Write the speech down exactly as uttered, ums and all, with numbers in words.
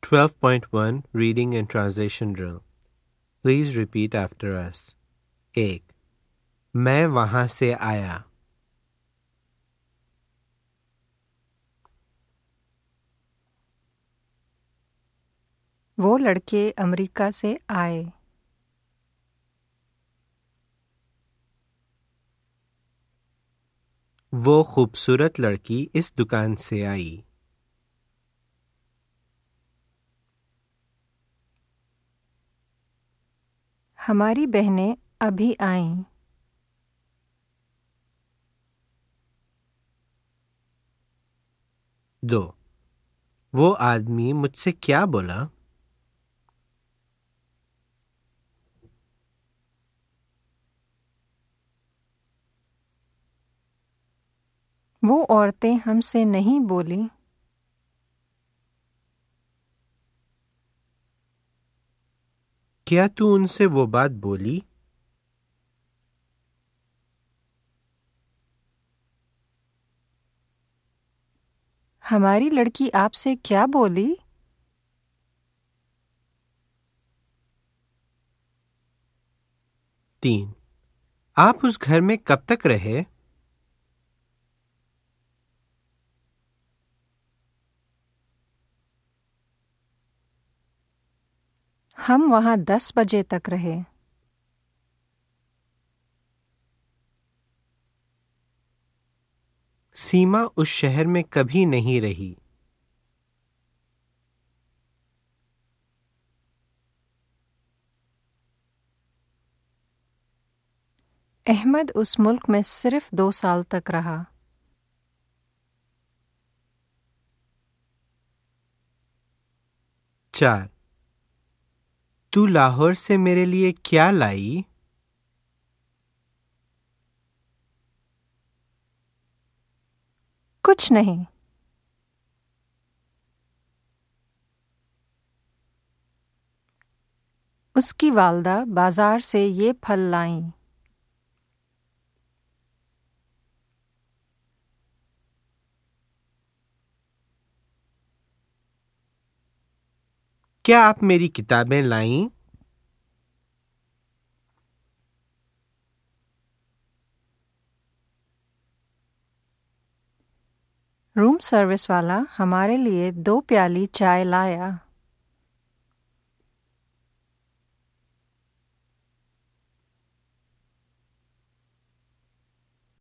twelve point one Reading and Translation Drill. Please repeat after us. एक, मैं वहां से आया. वो लड़के अमेरिका से आए. वो खूबसूरत लड़की इस दुकान से आई. हमारी बहनें अभी आईं. दो, वो आदमी मुझसे क्या बोला? वो औरतें हमसे नहीं बोली. क्या तू उनसे वो बात बोली? हमारी लड़की आपसे क्या बोली? तीन, आप उस घर में कब तक रहे? हम वहाँ दस बजे तक रहे. सीमा उस शहर में कभी नहीं रही. अहमद उस मुल्क में सिर्फ दो साल तक रहा. चार, तू लाहौर से मेरे लिए क्या लाई? कुछ नहीं. उसकी वालदा बाजार से ये फल लाईं. क्या आप मेरी किताबें लाईं? रूम सर्विस वाला हमारे लिए दो प्याली चाय लाया.